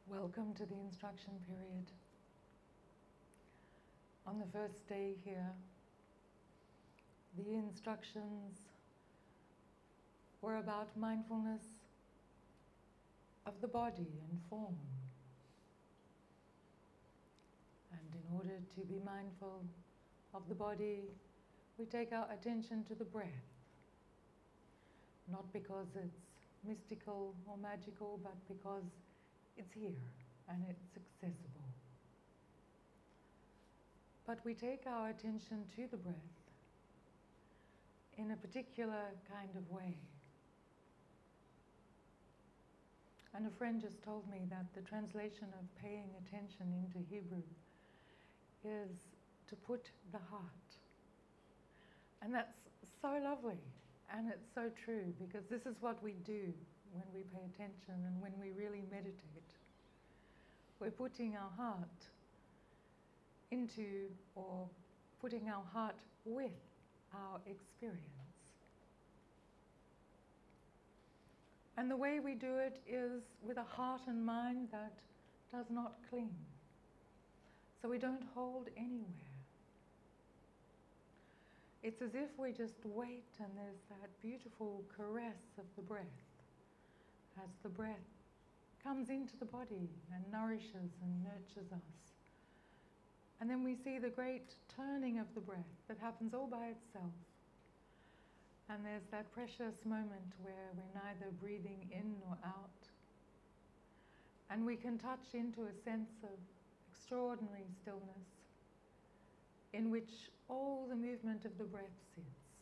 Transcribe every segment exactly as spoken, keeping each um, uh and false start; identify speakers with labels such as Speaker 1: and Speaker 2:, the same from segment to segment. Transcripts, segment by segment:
Speaker 1: Welcome to the instruction period. On the first day here, the instructions were about mindfulness of the body and form. And in order to be mindful of the body, we take our attention to the breath. Not because it's mystical or magical, but because it's here and it's accessible. But we take our attention to the breath in a particular kind of way. And a friend just told me that the translation of paying attention into Hebrew is to put the heart. And that's so lovely, and it's so true, because this is what we do when we pay attention and when we really meditate. We're putting our heart into, or putting our heart with, our experience. And the way we do it is with a heart and mind that does not cling. So we don't hold anywhere. It's as if we just wait, and there's that beautiful caress of the breath as the breath comes into the body and nourishes and nurtures us. And then we see the great turning of the breath that happens all by itself. And there's that precious moment where we're neither breathing in nor out. And we can touch into a sense of extraordinary stillness in which all the movement of the breath sits.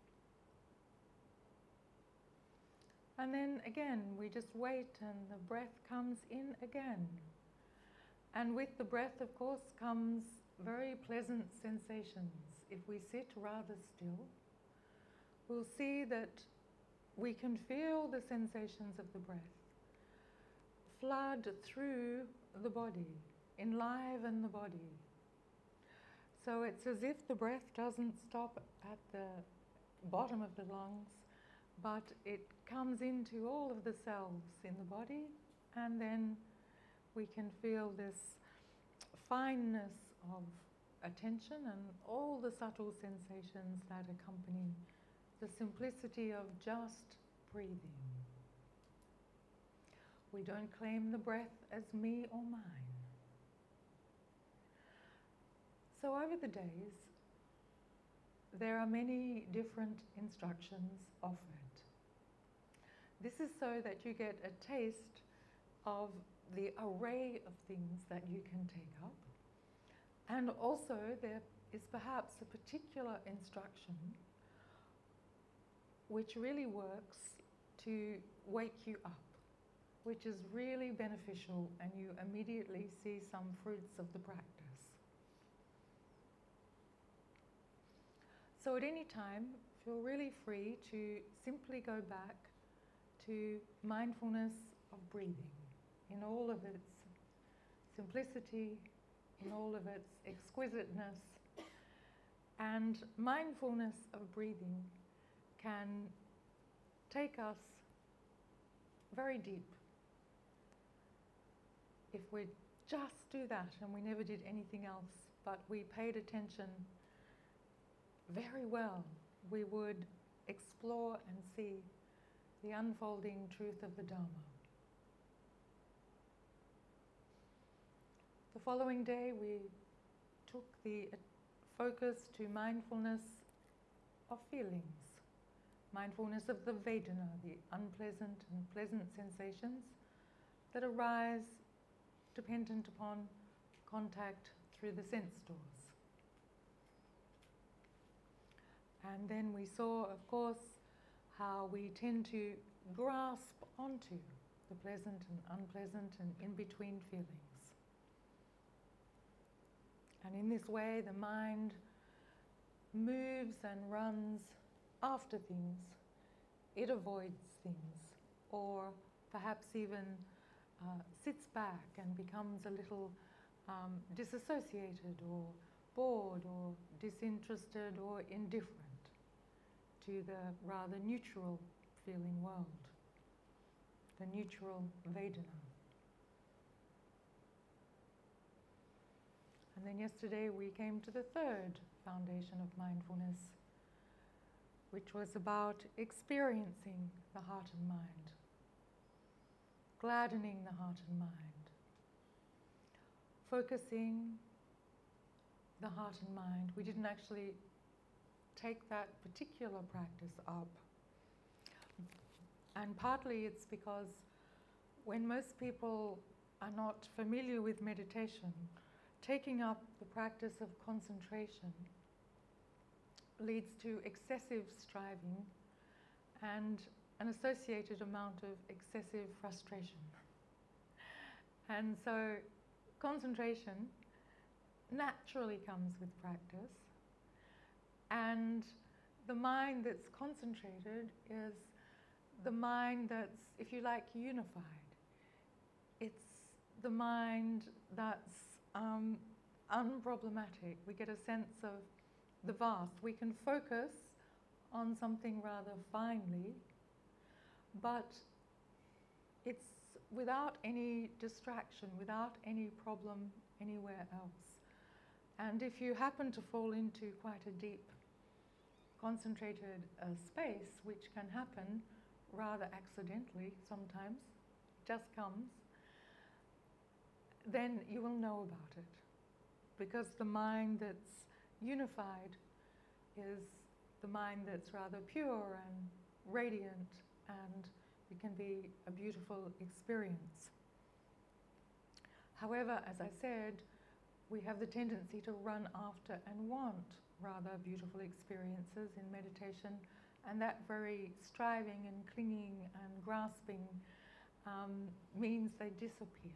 Speaker 1: And then again, we just wait, and the breath comes in again. And with the breath, of course, comes very pleasant sensations. If we sit rather still, we'll see that we can feel the sensations of the breath flood through the body, enliven the body. So it's as if the breath doesn't stop at the bottom of the lungs, but it comes into all of the cells in the body, and then we can feel this fineness of attention and all the subtle sensations that accompany the simplicity of just breathing. We don't claim the breath as me or mine. So over the days, there are many different instructions offered. This is so that you get a taste of the array of things that you can take up. And also there is perhaps a particular instruction which really works to wake you up, which is really beneficial, and you immediately see some fruits of the practice. So at any time, feel really free to simply go back to mindfulness of breathing in all of its simplicity, in all of its exquisiteness. And mindfulness of breathing can take us very deep if we just do that and we never did anything else, but we paid attention very well. We would explore and see the unfolding truth of the Dharma. The following day we took the focus to mindfulness of feelings, mindfulness of the Vedana, the unpleasant and pleasant sensations that arise dependent upon contact through the sense doors. And then we saw, of course, how we tend to grasp onto the pleasant and unpleasant and in-between feelings. And in this way, the mind moves and runs after things. It avoids things, or perhaps even uh, sits back and becomes a little um, disassociated or bored or disinterested or indifferent to the rather neutral feeling world, the neutral Vedana. And then yesterday we came to the third foundation of mindfulness, which was about experiencing the heart and mind, gladdening the heart and mind, focusing the heart and mind. We didn't actually take that particular practice up. And partly it's because when most people are not familiar with meditation, taking up the practice of concentration leads to excessive striving and an associated amount of excessive frustration. And so concentration naturally comes with practice, and the mind that's concentrated is the mind that's, if you like, unified. It's the mind that's um, unproblematic. We get a sense of the vast. We can focus on something rather finely, but it's without any distraction, without any problem anywhere else. And if you happen to fall into quite a deep, concentrated uh, space, which can happen rather accidentally sometimes, just comes, then you will know about it. Because the mind that's unified is the mind that's rather pure and radiant, and it can be a beautiful experience. However, as I said, we have the tendency to run after and want rather beautiful experiences in meditation, and that very striving and clinging and grasping um, means they disappear.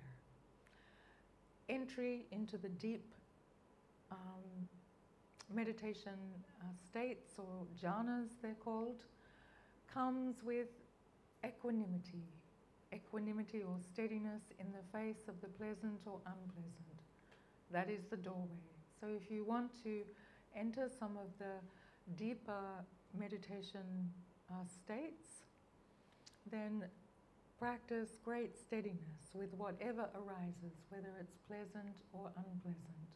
Speaker 1: Entry into the deep um, meditation uh, states, or jhanas they're called, comes with equanimity, equanimity or steadiness in the face of the pleasant or unpleasant. That is the doorway. So if you want to enter some of the deeper meditation uh, states, then practice great steadiness with whatever arises, whether it's pleasant or unpleasant.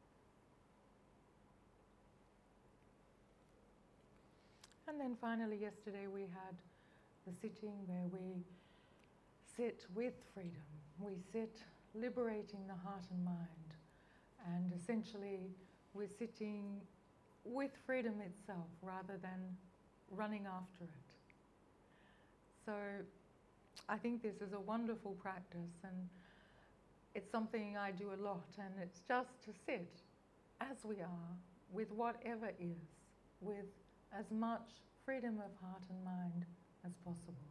Speaker 1: And then finally, yesterday we had the sitting where we sit with freedom. We sit liberating the heart and mind. And essentially, we're sitting with freedom itself rather than running after it. So I think this is a wonderful practice, and it's something I do a lot, and it's just to sit as we are with whatever is, with as much freedom of heart and mind as possible.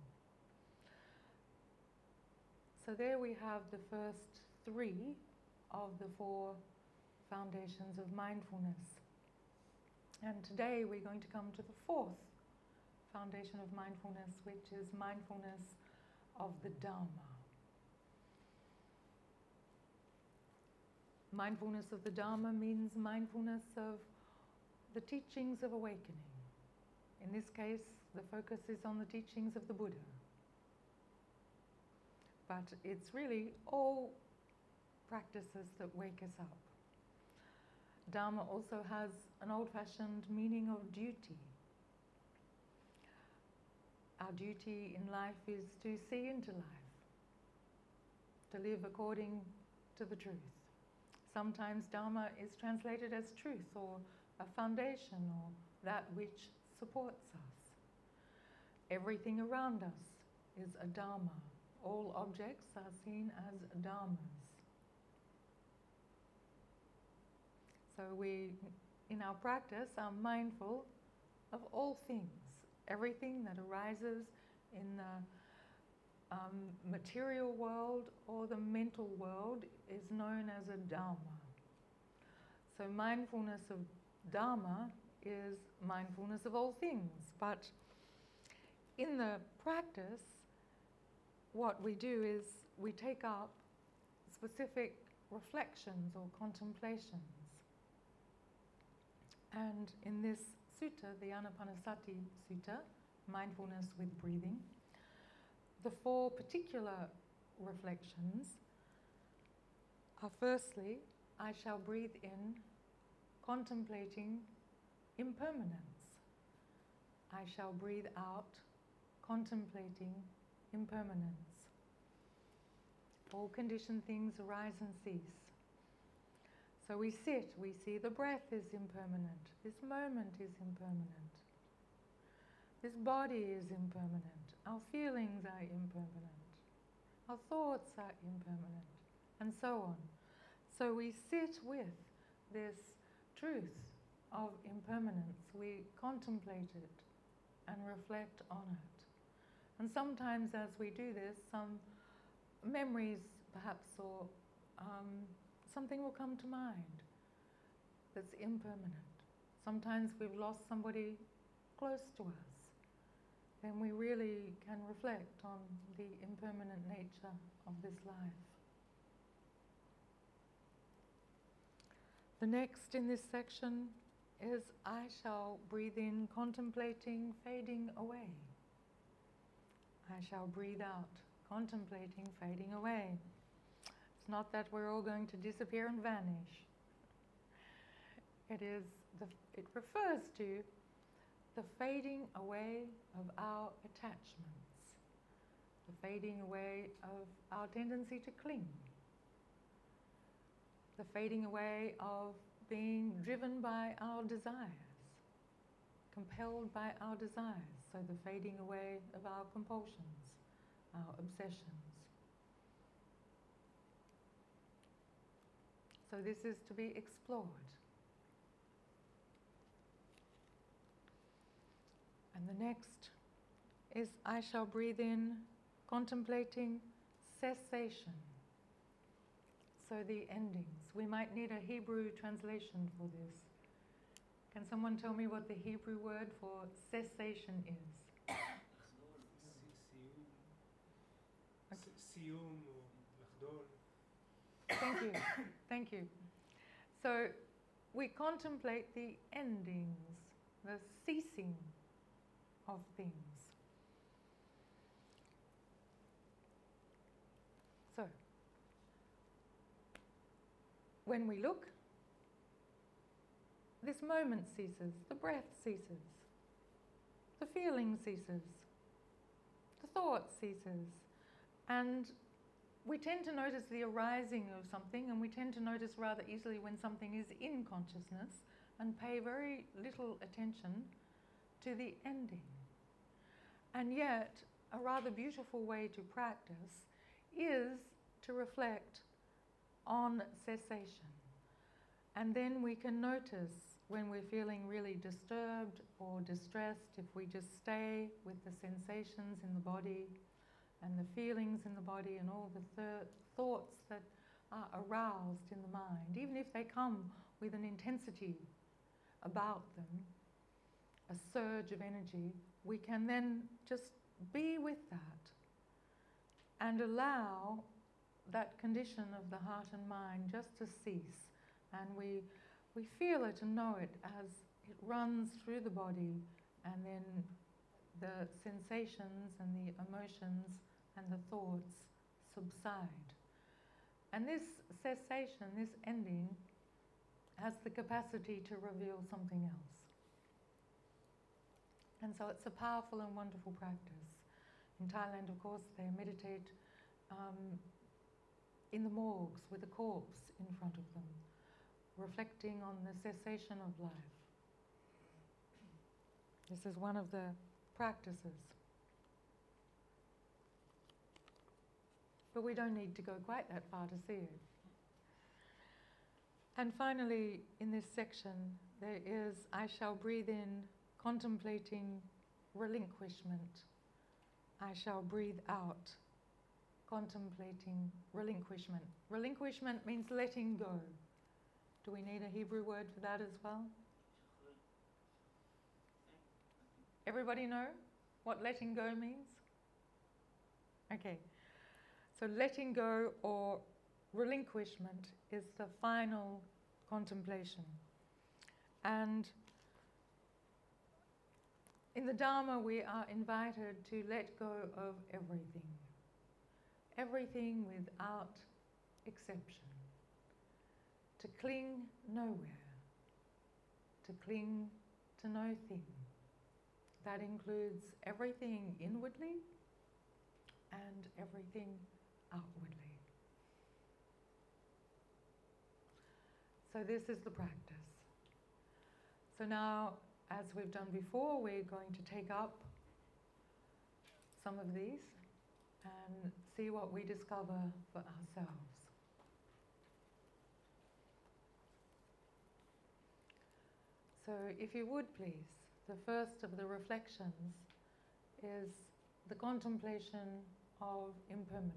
Speaker 1: So there we have the first three of the four foundations of mindfulness. And today we're going to come to the fourth foundation of mindfulness, which is mindfulness of the Dharma. Mindfulness of the Dharma means mindfulness of the teachings of awakening. In this case, the focus is on the teachings of the Buddha. But it's really all practices that wake us up. Dharma also has an old-fashioned meaning of duty. Our duty in life is to see into life, to live according to the truth. Sometimes Dharma is translated as truth, or a foundation, or that which supports us. Everything around us is a Dharma. All objects are seen as Dharmas. So we, in our practice, are mindful of all things. Everything that arises in the um, material world or the mental world is known as a Dharma. So mindfulness of Dharma is mindfulness of all things. But in the practice, what we do is we take up specific reflections or contemplations. And in this sutta, the Anapanasati Sutta, mindfulness with breathing, the four particular reflections are firstly I shall breathe in, contemplating impermanence. I shall breathe out, contemplating impermanence. All conditioned things arise and cease. So we sit, we see the breath is impermanent, this moment is impermanent, this body is impermanent, our feelings are impermanent, our thoughts are impermanent, and so on. So we sit with this truth of impermanence, we contemplate it and reflect on it. And sometimes as we do this, some memories perhaps or um, something will come to mind that's impermanent. Sometimes we've lost somebody close to us. Then we really can reflect on the impermanent nature of this life. The next in this section is I shall breathe in, contemplating fading away. I shall breathe out, contemplating fading away. It's not that we're all going to disappear and vanish. It is the, it refers to the fading away of our attachments, the fading away of our tendency to cling, the fading away of being driven by our desires, compelled by our desires, so the fading away of our compulsions, our obsessions. So this is to be explored. And the next is I shall breathe in, contemplating cessation. So the endings. We might need a Hebrew translation for this. Can someone tell me what the Hebrew word for cessation is? Thank you. Thank you. So we contemplate the endings, the ceasing of things. So when we look, this moment ceases, the breath ceases, the feeling ceases, the thought ceases, and we tend to notice the arising of something, and we tend to notice rather easily when something is in consciousness and pay very little attention to the ending. And yet, a rather beautiful way to practice is to reflect on cessation. And then we can notice when we're feeling really disturbed or distressed, if we just stay with the sensations in the body and the feelings in the body and all the th- thoughts that are aroused in the mind, even if they come with an intensity about them, a surge of energy, we can then just be with that and allow that condition of the heart and mind just to cease. And we, we feel it and know it as it runs through the body, and then the sensations and the emotions and the thoughts subside. And this cessation, this ending, has the capacity to reveal something else. And so it's a powerful and wonderful practice. In Thailand, of course, they meditate um, in the morgues with a corpse in front of them, reflecting on the cessation of life. This is one of the practices. But we don't need to go quite that far to see it. And finally, in this section, there is, I shall breathe in, contemplating relinquishment. I shall breathe out, contemplating relinquishment. Relinquishment means letting go. Do we need a Hebrew word for that as well? Everybody know what letting go means? Okay. So letting go or relinquishment is the final contemplation. And in the Dharma, we are invited to let go of everything. Everything without exception. to cling nowhere, to cling to no thing. That includes everything inwardly and everything outwardly. So this is the practice. So now, as we've done before, we're going to take up some of these and see what we discover for ourselves. So if you would please, the first of the reflections is the contemplation of impermanence.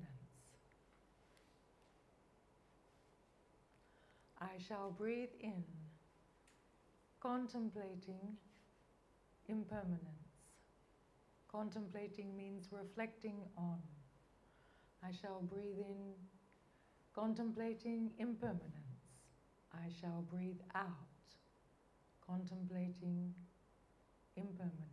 Speaker 1: I shall breathe in, contemplating impermanence. Contemplating means reflecting on. I shall breathe in, contemplating impermanence. I shall breathe out, contemplating impermanence.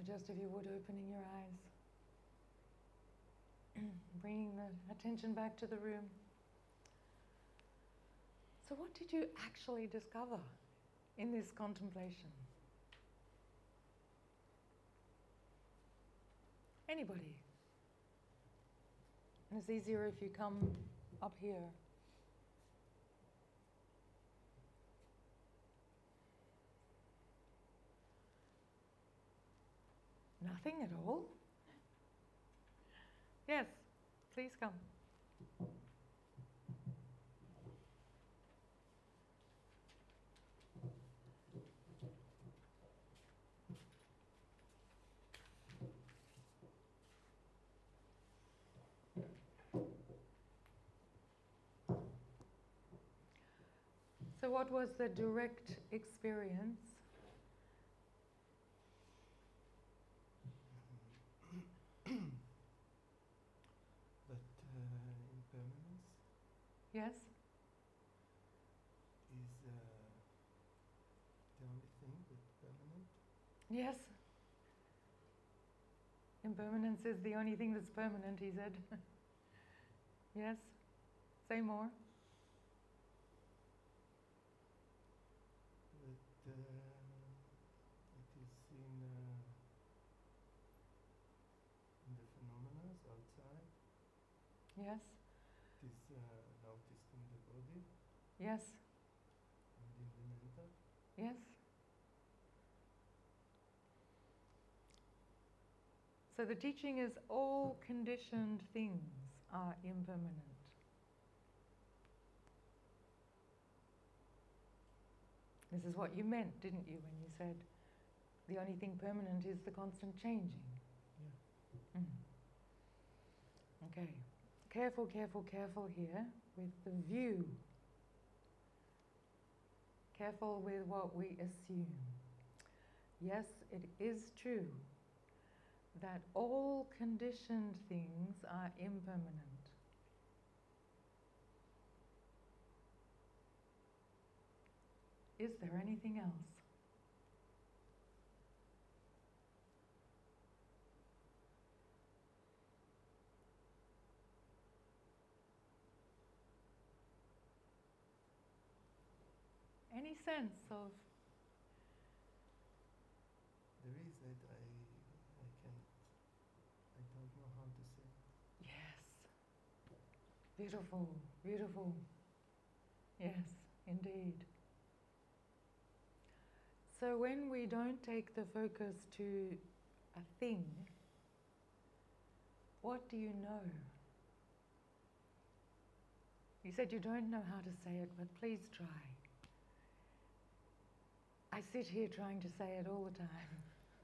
Speaker 1: So just if you would, opening your eyes, bringing the attention back to the room. So what did you actually discover in this contemplation? Anybody? And it's easier if you come up here. Nothing at all? Yes, please come. So what was the direct experience?
Speaker 2: But uh, impermanence
Speaker 1: Yes?
Speaker 2: is uh, the only thing that's permanent.
Speaker 1: Yes? Impermanence is the only thing that's permanent, he said. Yes? Say more.
Speaker 2: But uh, it is in, uh, in the phenomena outside.
Speaker 1: Yes?
Speaker 2: It is uh, noticed in the body
Speaker 1: Yes?
Speaker 2: and in the mental.
Speaker 1: Yes? So the teaching is all conditioned things are impermanent. This is what you meant, didn't you, when you said the only thing permanent is the constant changing?
Speaker 2: Yeah.
Speaker 1: Mm. Okay. Careful, careful, careful here with the view. Careful with what we assume. Yes, it is true that all conditioned things are impermanent. Is there anything else? Any sense of
Speaker 2: There is that I, I can, I don't know how to say.
Speaker 1: yes. Beautiful, beautiful. Yes, indeed. So when we don't take the focus to a thing, what do you know? You said you don't know how to say it, but please try. I sit here trying to say it all the time.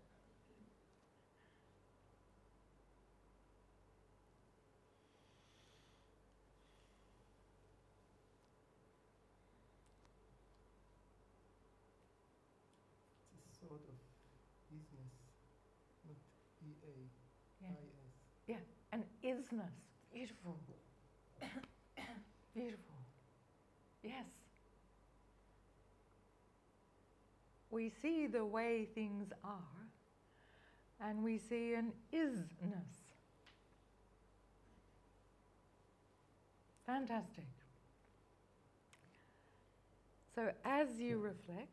Speaker 2: It's a sort of isness, not E A,
Speaker 1: Yeah.
Speaker 2: I S.
Speaker 1: Yeah, and isness. Beautiful. Beautiful. Yes. We see the way things are, and we see an isness. Fantastic. So as you reflect,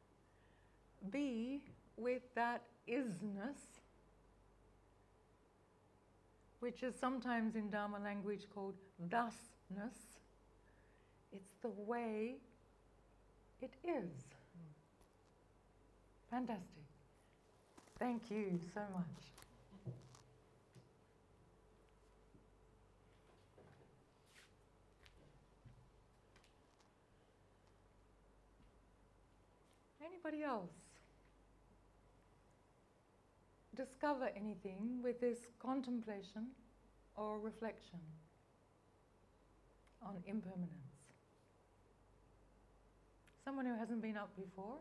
Speaker 1: be with that isness, which is sometimes in Dharma language called thusness. It's the way it is. Fantastic. Thank you so much. Anybody else discover anything with this contemplation or reflection on impermanence? Someone who hasn't been up before?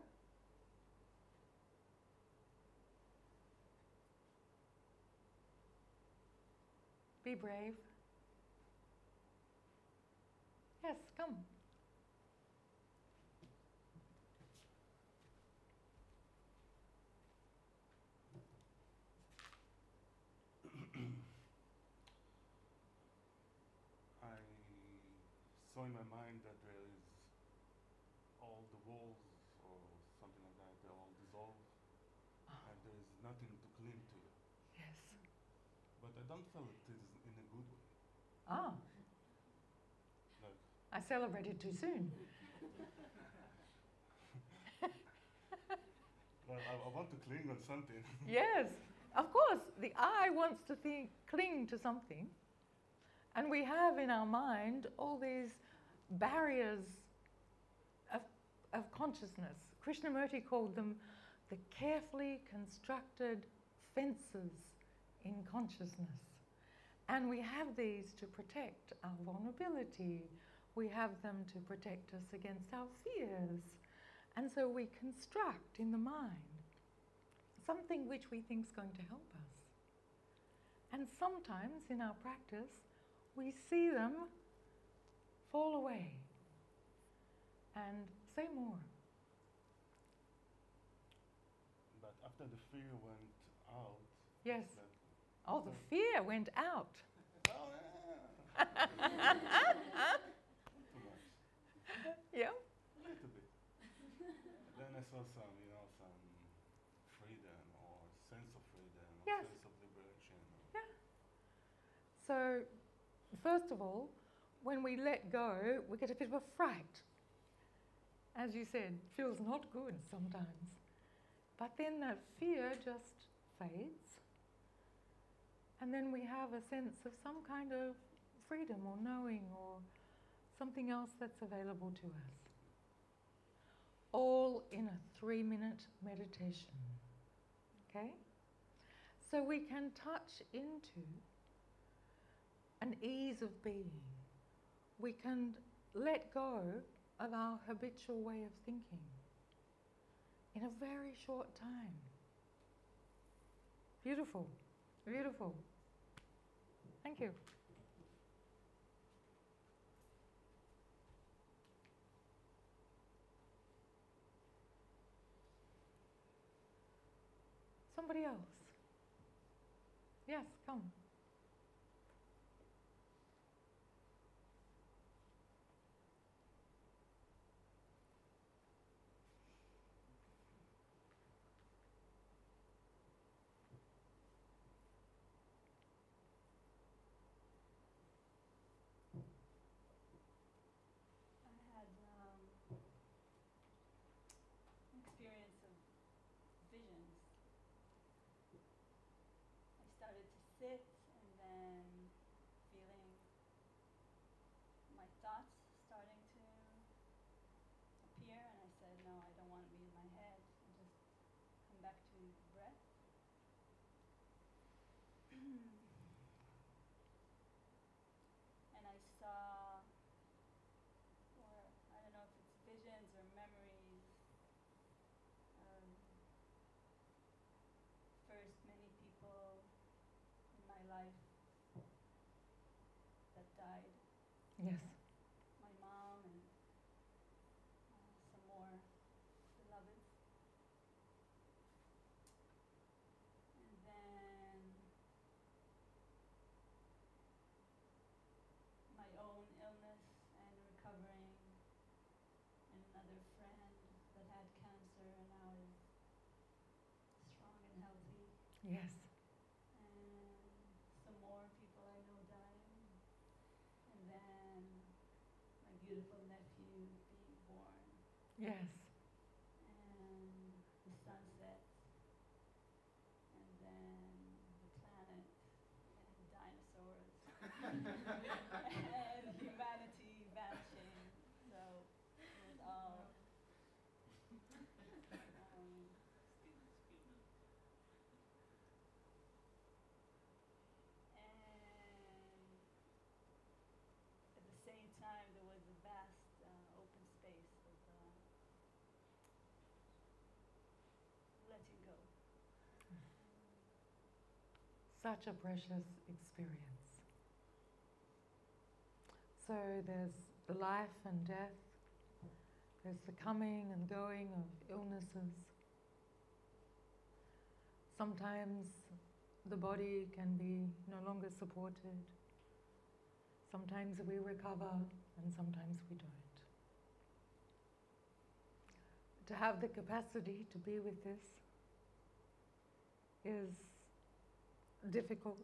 Speaker 1: Be brave. Yes, come.
Speaker 3: saw in my mind that there is all the walls or something like that, they all dissolve,
Speaker 1: Ah,
Speaker 3: and there is nothing to cling to.
Speaker 1: yes.
Speaker 3: But I don't feel it is in a good way.
Speaker 1: Ah,
Speaker 3: Like,
Speaker 1: I celebrated too soon.
Speaker 3: well, I, I want to cling on something.
Speaker 1: Yes, of course, the I wants to think, cling to something, and we have in our mind all these barriers of, of consciousness. Krishnamurti called them the carefully constructed fences in consciousness. And we have these to protect our vulnerability. We have them to protect us against our fears. And so we construct in the mind something which we think is going to help us. And sometimes in our practice, we see them fall away. And say more.
Speaker 3: But after the fear went out,
Speaker 1: Yes.
Speaker 3: it's like,
Speaker 1: Oh, the fear went out.
Speaker 3: oh, yeah. Too much.
Speaker 1: Yeah.
Speaker 3: A little bit. Then I saw some, you know, some freedom or sense of freedom or
Speaker 1: Yes.
Speaker 3: sense of liberation.
Speaker 1: Yeah. So, first of all, when we let go, we get a bit of a fright. As you said, feels not good sometimes. But then that fear just fades. And then we have a sense of some kind of freedom or knowing or something else that's available to us. All in a three-minute meditation. Okay? So we can touch into an ease of being. We can let go of our habitual way of thinking in a very short time. Beautiful, beautiful. Thank you. Somebody else? Yes, come.
Speaker 4: I had um, an experience of visions. I started to sit and then feeling my thoughts starting to appear, and I said, no, I don't want to be in my head, and just come back to the breath. And I saw, or I don't know if it's visions or memories, um, first many people in my life that died.
Speaker 1: Yes.
Speaker 4: My mom and uh, some more beloveds. And then my own illness and recovering, and another friend that had cancer and now is strong and healthy.
Speaker 1: Yes.
Speaker 4: And some more people I know dying. And then my beautiful nephew being born.
Speaker 1: Yes.
Speaker 4: And the sunset. And then the planet. And dinosaurs. And humanity vanishing. So it was all um, and at the same time there was a vast uh, open space of uh, letting go.
Speaker 1: Such a precious experience. So there's the life and death. There's the coming and going of illnesses. Sometimes the body can be no longer supported. Sometimes we recover and sometimes we don't. To have the capacity to be with this is difficult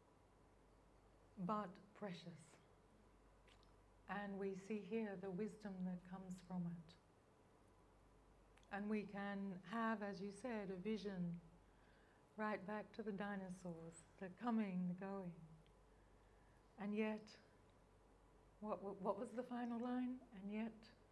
Speaker 1: but precious. And we see here the wisdom that comes from it. And we can have, as you said, a vision right back to the dinosaurs, the coming, the going. And yet, what, what, what was the final line? And yet,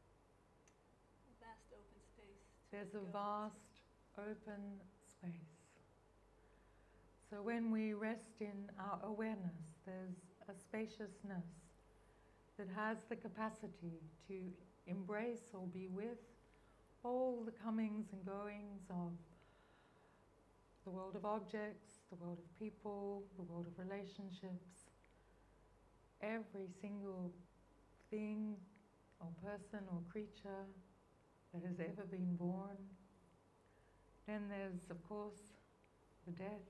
Speaker 4: Vast open space. to
Speaker 1: there's a
Speaker 4: go
Speaker 1: vast open space. So when we rest in our awareness, there's a spaciousness that has the capacity to embrace or be with all the comings and goings of the world of objects, the world of people, the world of relationships, every single thing or person or creature that has ever been born. Then there's, of course, the death.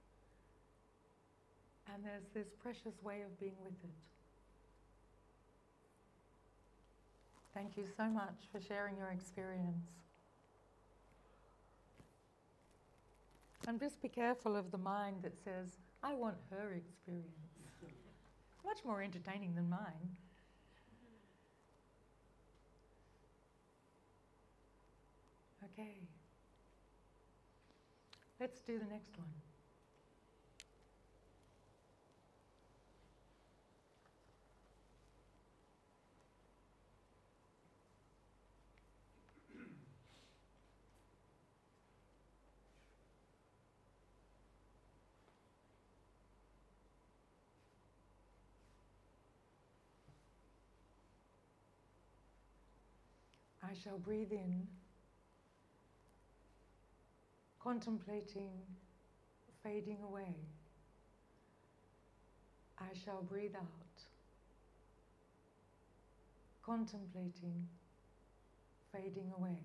Speaker 1: And there's this precious way of being with it. Thank you so much for sharing your experience. And just be careful of the mind that says, I want her experience. Much more entertaining than mine. Okay. Let's do the next one. I shall breathe in, contemplating fading away. I shall breathe out, contemplating fading away.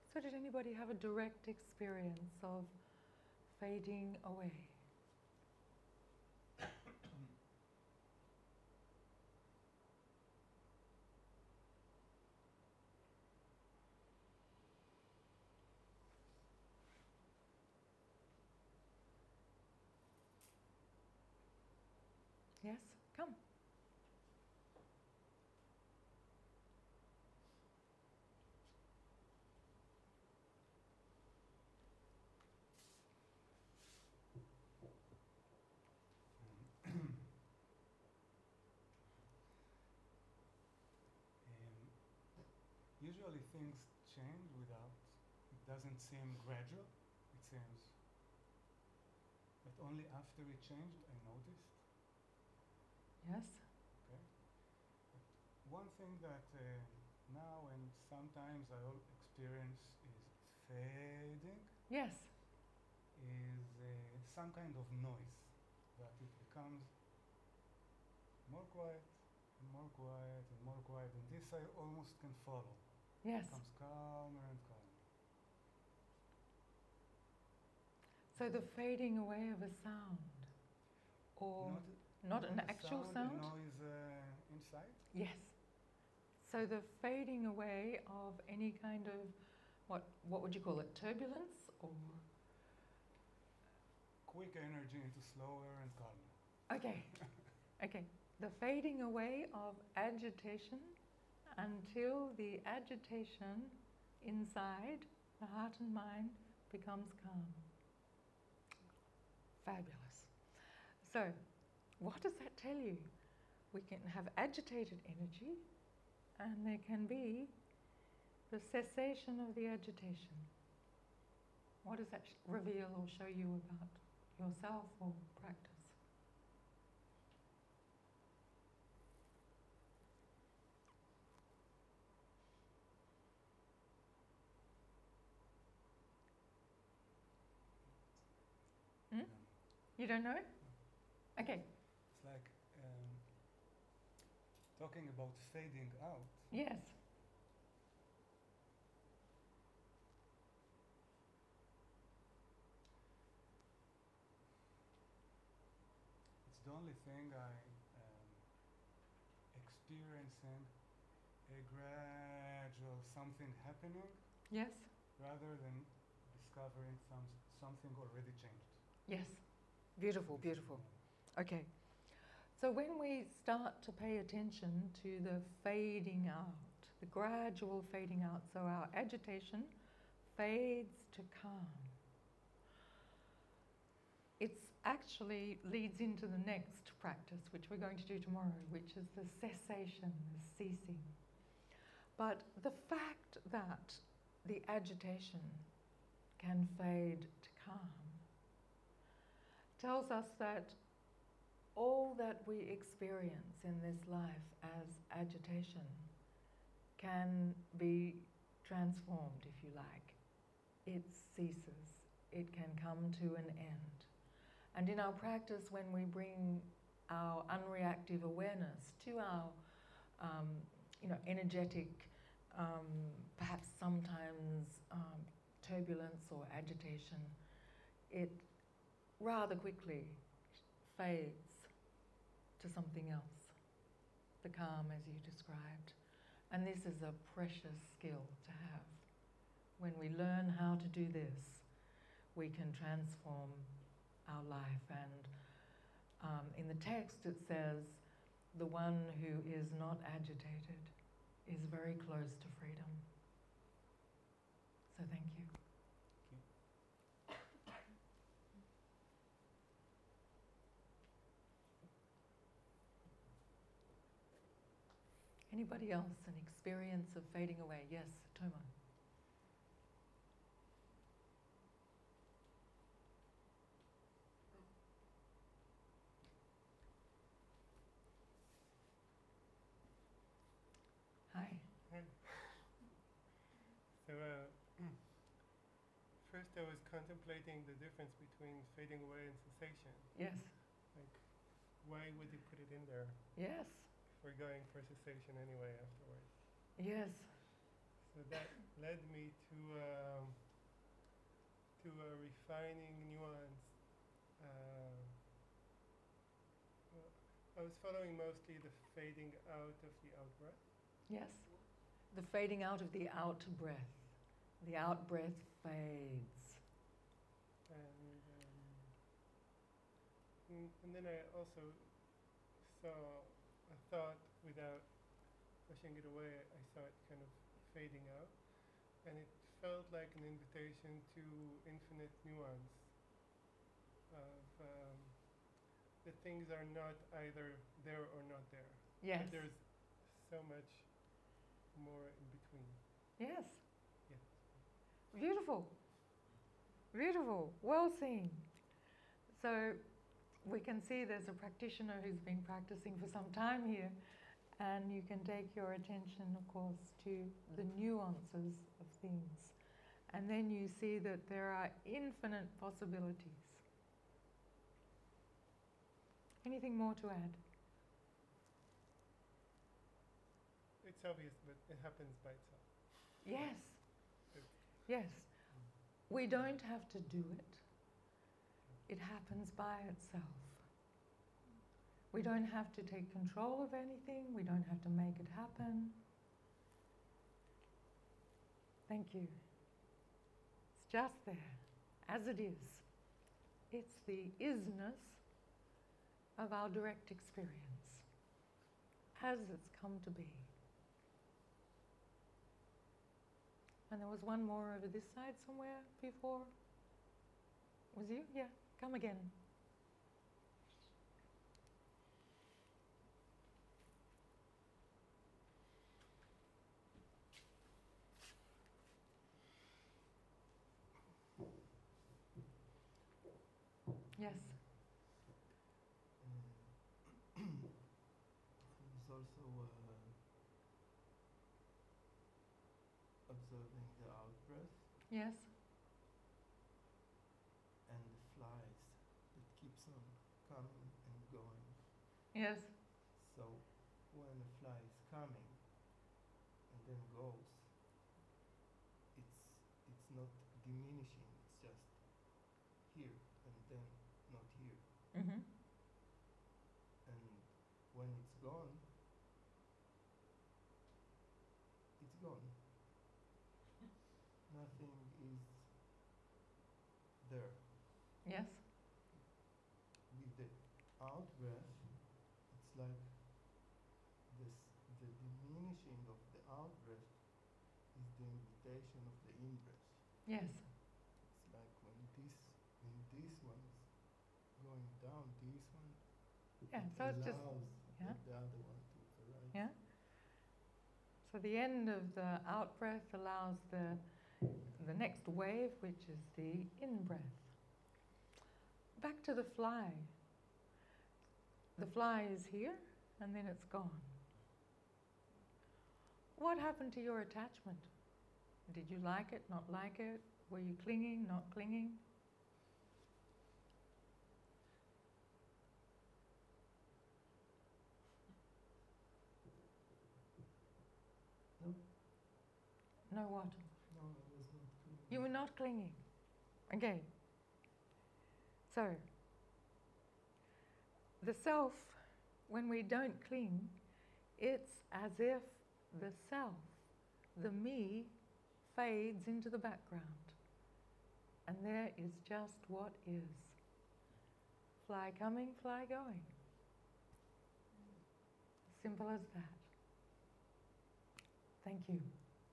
Speaker 1: So did anybody have a direct experience of fading away? Yes, come.
Speaker 3: Um, Usually things change without, it doesn't seem gradual. It seems that only after it changed I noticed.
Speaker 1: Yes.
Speaker 3: Okay. But one thing that uh, now and sometimes I al- experience is fading
Speaker 1: Yes.
Speaker 3: is uh, some kind of noise that it becomes more quiet and more quiet and more quiet, and this I almost can follow.
Speaker 1: Yes.
Speaker 3: It becomes calmer and calmer.
Speaker 1: So the fading away of a sound, or
Speaker 3: Not,
Speaker 1: not an
Speaker 3: a
Speaker 1: actual
Speaker 3: sound,
Speaker 1: sound?
Speaker 3: a noise uh, inside.
Speaker 1: Yes. So the fading away of any kind of, what what would you call it, turbulence, or?
Speaker 3: Quick energy into slower and calmer.
Speaker 1: Okay, okay. The fading away of agitation until the agitation inside the heart and mind becomes calm. Fabulous. So, what does that tell you? We can have agitated energy, and there can be the cessation of the agitation. What does that sh- reveal or show you about yourself or practice? Hmm?
Speaker 3: No.
Speaker 1: You don't know? Okay.
Speaker 3: It's like um, talking about fading out.
Speaker 1: Yes.
Speaker 3: It's the only thing I um, experiencing a gradual something happening
Speaker 1: Yes.
Speaker 3: rather than discovering some something already changed.
Speaker 1: Yes. Beautiful,
Speaker 3: This is
Speaker 1: beautiful.
Speaker 3: the-
Speaker 1: Okay. So when we start to pay attention to the fading out, the gradual fading out, so our agitation fades to calm. It's actually leads into the next practice, which we're going to do tomorrow, which is the cessation, the ceasing. But the fact that the agitation can fade to calm tells us that all that we experience in this life as agitation can be transformed, if you like. It ceases. It can come to an end. And in our practice, when we bring our unreactive awareness to our, um, you know, energetic, um, perhaps sometimes um, turbulence or agitation, it rather quickly fades to something else, the calm as you described. And this is a precious skill to have. When we learn how to do this, we can transform our life. And um, in the text it says, the one who is not agitated is very close to freedom. So thank you. Anybody else, an experience of fading away? Yes, Toma. Hi.
Speaker 5: Hi. So, uh, first I was contemplating the difference between fading away and cessation.
Speaker 1: Yes.
Speaker 5: Like, why would you put it in there
Speaker 1: Yes.
Speaker 5: if we're going for cessation anyway afterwards?
Speaker 1: Yes.
Speaker 5: So that led me to um, to a refining nuance. Uh, well, I was following mostly the fading out of the out breath.
Speaker 1: Yes. The fading out of the out breath. The out breath fades.
Speaker 5: And, um, mm, and then I also saw a thought without pushing it away. I saw it kind of fading out, and it felt like an invitation to infinite nuance of um, that things are not either there or not there.
Speaker 1: Yes.
Speaker 5: But there's so much more in between.
Speaker 1: Yes.
Speaker 5: Yeah.
Speaker 1: Beautiful. Beautiful. Well seen. So we can see there's a practitioner who's been practicing for some time here, and you can take your attention, of course, to the nuances of things. And then you see that there are infinite possibilities. Anything more to add?
Speaker 5: It's obvious, but it happens by itself.
Speaker 1: Yes. Yes. We don't have to do it. It happens by itself. We don't have to take control of anything. We don't have to make it happen. Thank you. It's just there, as it is. It's the isness of our direct experience, as it's come to be. And there was one more over this side somewhere before. Was you? Yeah, come again. Yes.
Speaker 2: Uh, There's also uh, observing the out breath
Speaker 1: Yes.
Speaker 2: and the flies that keeps on coming and going.
Speaker 1: Yes.
Speaker 2: So when a fly is coming and then goes, it's it's not diminishing. It's just here and then not here.
Speaker 1: Mm-hmm.
Speaker 2: And when it's gone, it's gone. Nothing is there.
Speaker 1: Yes.
Speaker 2: With the out breath, it's like this, the diminishing of the out breath is the invitation of the in breath.
Speaker 1: Yes.
Speaker 2: It's like when this when this one is going down, this one
Speaker 1: Yeah.
Speaker 2: it
Speaker 1: So it's just
Speaker 2: allows
Speaker 1: yeah.
Speaker 2: the other one to arise.
Speaker 1: yeah. So the end of the out breath allows the the next wave, which is the in breath. Back to the fly. The fly is here, and then it's gone. What happened to your attachment? Did you like it, not like it? Were you clinging, not clinging?
Speaker 2: No,
Speaker 1: No what?
Speaker 2: no, I was not clear.
Speaker 1: You were not clinging. Okay. So, the self, when we don't cling, it's as if the self, the me, fades into the background. And there is just what is. Fly coming, fly going. Simple as that. Thank you.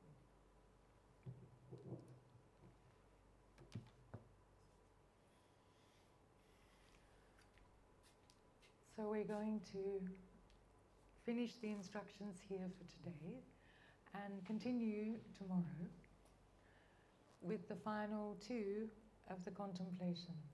Speaker 1: So we're going to finish the instructions here for today and continue tomorrow with the final two of the contemplations.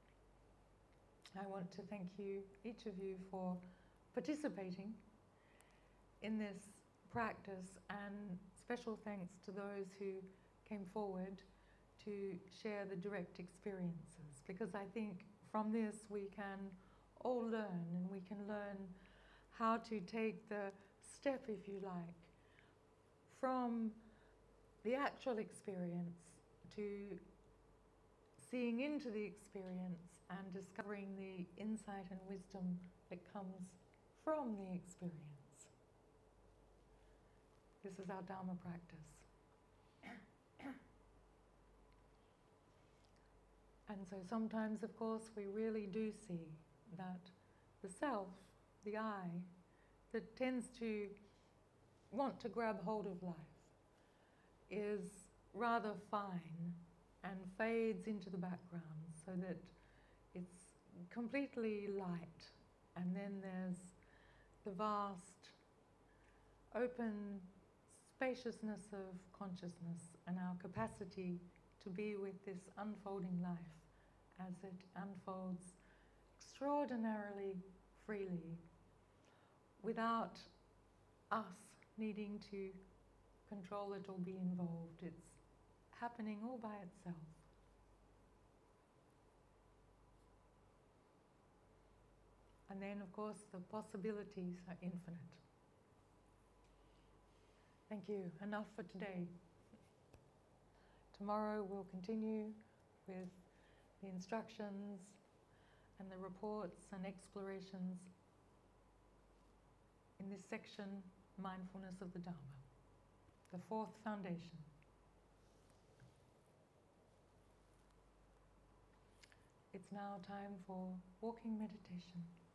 Speaker 1: I want to thank you, each of you, for participating in this practice, and special thanks to those who came forward to share the direct experiences, because I think from this we can all learn, and we can learn how to take the step, if you like, from the actual experience to seeing into the experience and discovering the insight and wisdom that comes from the experience. This is our Dharma practice. And so sometimes, of course, we really do see that the self, the I, that tends to want to grab hold of life is rather fine and fades into the background so that it's completely light. And then there's the vast, open spaciousness of consciousness and our capacity to be with this unfolding life as it unfolds extraordinarily freely without us needing to control it or be involved. It's happening all by itself. And then, of course, the possibilities are infinite. Thank you. Enough for today. Tomorrow we'll continue with the instructions and the reports and explorations in this section, Mindfulness of the Dharma, the fourth foundation. It's now time for walking meditation.